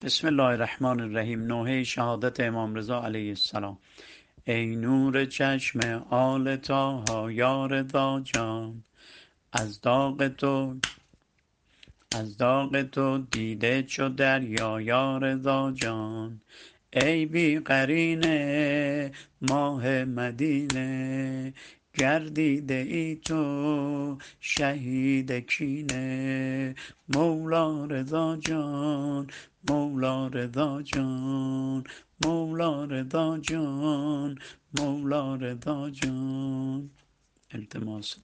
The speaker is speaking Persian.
بسم الله الرحمن الرحیم. نوحه شهادت امام رضا علیه السلام. ای نور چشم آل طاها یا رضا جان، از داغ تو دیده چو دریا یا رضا جان. ای بی قرینه ماه مدینه، گردیده ای تو شهید کینه. مولا رضا جان، مولا رضا جان، مولا رضا جان، مولا رضا جان. التماس